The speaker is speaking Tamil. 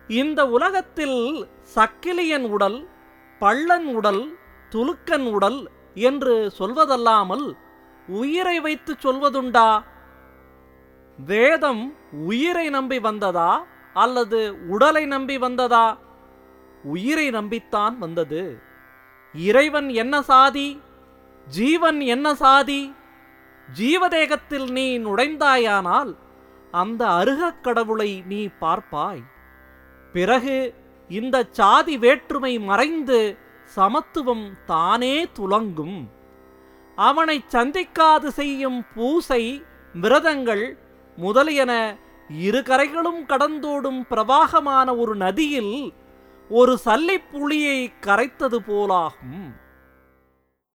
இந்த உலகத்தில் சக்கிலியன் உடல், பள்ளன் உடல், துலுக்கன் உடல் என்று சொல்வதல்லாமல் உயிரை வைத்து சொல்வதுண்டா? வேதம் உயிரை நம்பி வந்ததா அல்லது உடலை நம்பி வந்ததா? உயிரை நம்பித்தான் வந்தது. இறைவன் என்ன சாதி, ஜீவன் என்ன சாதி? ஜீவதேகத்தில் நீ நுழைந்தாயானால் அந்த அருகக் கடவுளை நீ பார்ப்பாய். பிறகு இந்த சாதி வேற்றுமை மறைந்து சமத்துவம் தானே துலங்கும். அவனை சந்திக்காது செய்யும் பூசை, விரதங்கள் முதலியன இரு கரைகளும் கடந்தோடும் பிரவாகமான ஒரு நதியில் ஒரு சல்லிப்புளியை கரைத்தது போலாகும்.